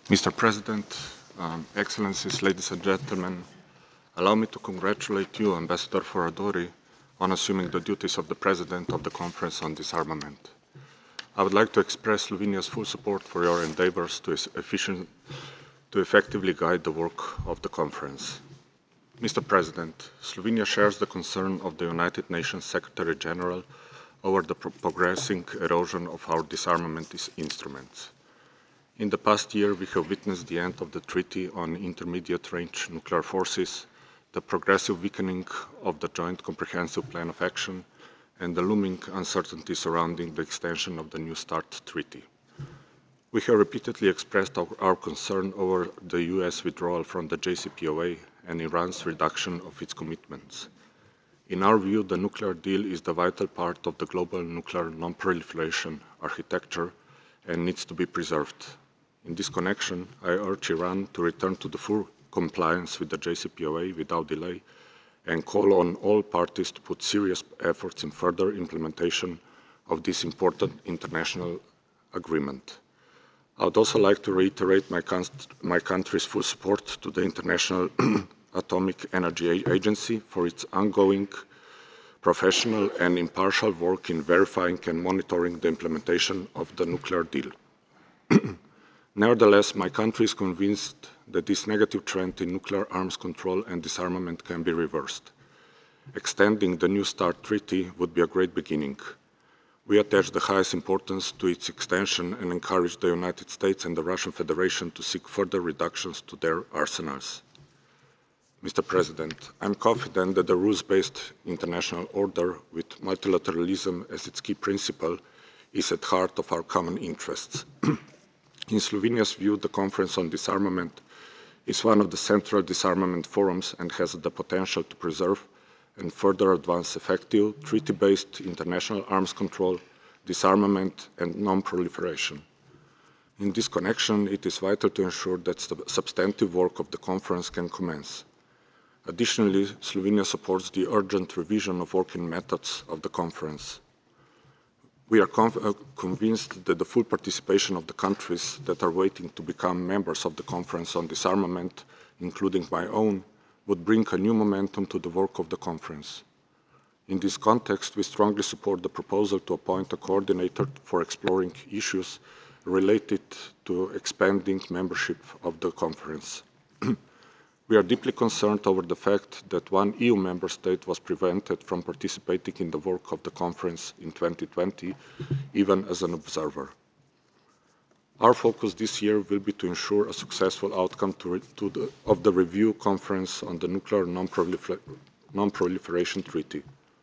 Mr. President, Excellencies, ladies and gentlemen, allow me to congratulate you, Ambassador Foradori, on assuming the duties of the President of the Conference on Disarmament. I would like to express Slovenia's full support for your endeavors to effectively guide the work of the conference. Mr. President, Slovenia shares the concern of the United Nations Secretary General over the progressing erosion of our disarmament instruments. In the past year, we have witnessed the end of the Treaty on Intermediate-Range Nuclear Forces, the progressive weakening of the Joint Comprehensive Plan of Action, and the looming uncertainty surrounding the extension of the New START Treaty. We have repeatedly expressed our concern over the US withdrawal from the JCPOA and Iran's reduction of its commitments. In our view, the nuclear deal is the vital part of the global nuclear non-proliferation architecture and needs to be preserved. In this connection, I urge Iran to return to the full compliance with the JCPOA without delay and call on all parties to put serious efforts in further implementation of this important international agreement. I would also like to reiterate my country's full support to the International Atomic Energy Agency for its ongoing professional and impartial work in verifying and monitoring the implementation of the nuclear deal. Nevertheless, my country is convinced that this negative trend in nuclear arms control and disarmament can be reversed. Extending the New START Treaty would be a great beginning. We attach the highest importance to its extension and encourage the United States and the Russian Federation to seek further reductions to their arsenals. Mr. President, I am confident that the rules-based international order, with multilateralism as its key principle, is at the heart of our common interests. In Slovenia's view, the Conference on Disarmament is one of the central disarmament forums and has the potential to preserve and further advance effective, treaty-based international arms control, disarmament, and non-proliferation. In this connection, it is vital to ensure that the substantive work of the conference can commence. Additionally, Slovenia supports the urgent revision of working methods of the conference. We are convinced that the full participation of the countries that are waiting to become members of the Conference on Disarmament, including my own, would bring a new momentum to the work of the conference. In this context, we strongly support the proposal to appoint a coordinator for exploring issues related to expanding membership of the conference. We are deeply concerned over the fact that one EU member state was prevented from participating in the work of the conference in 2020, even as an observer. Our focus this year will be to ensure a successful outcome of the review conference on the Nuclear Non-Proliferation Treaty.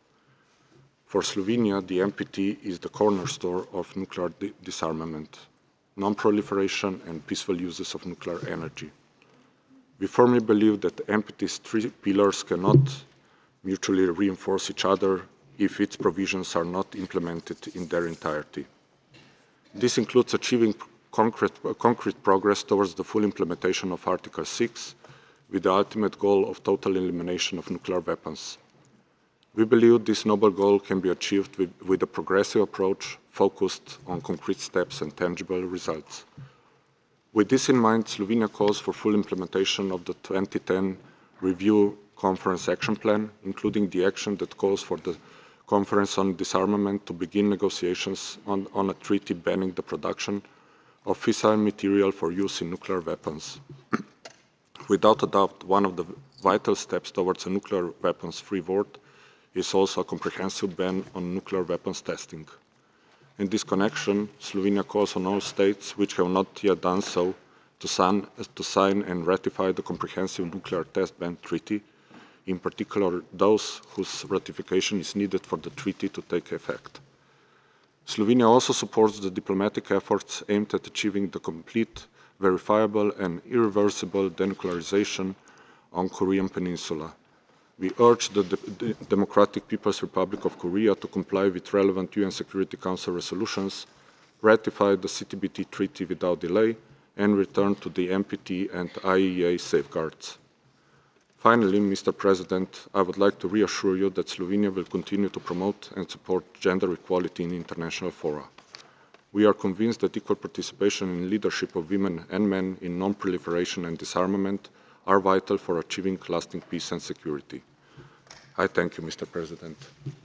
For Slovenia, the NPT is the cornerstone of nuclear disarmament, non-proliferation and peaceful uses of nuclear energy. We firmly believe that the NPT's three pillars cannot mutually reinforce each other if its provisions are not implemented in their entirety. This includes achieving concrete progress towards the full implementation of Article 6, with the ultimate goal of total elimination of nuclear weapons. We believe this noble goal can be achieved with a progressive approach focused on concrete steps and tangible results. With this in mind, Slovenia calls for full implementation of the 2010 Review Conference Action Plan, including the action that calls for the Conference on Disarmament to begin negotiations on a treaty banning the production of fissile material for use in nuclear weapons. Without a doubt, one of the vital steps towards a nuclear weapons-free world is also a comprehensive ban on nuclear weapons testing. In this connection, Slovenia calls on all states which have not yet done so to sign and ratify the Comprehensive Nuclear Test Ban Treaty, in particular those whose ratification is needed for the treaty to take effect. Slovenia also supports the diplomatic efforts aimed at achieving the complete, verifiable and irreversible denuclearization on Korean Peninsula. We urge the Democratic People's Republic of Korea to comply with relevant UN Security Council resolutions, ratify the CTBT Treaty without delay, and return to the NPT and IAEA safeguards. Finally, Mr. President, I would like to reassure you that Slovenia will continue to promote and support gender equality in international fora. We are convinced that equal participation and leadership of women and men in non-proliferation and disarmament are vital for achieving lasting peace and security. I thank you, Mr. President.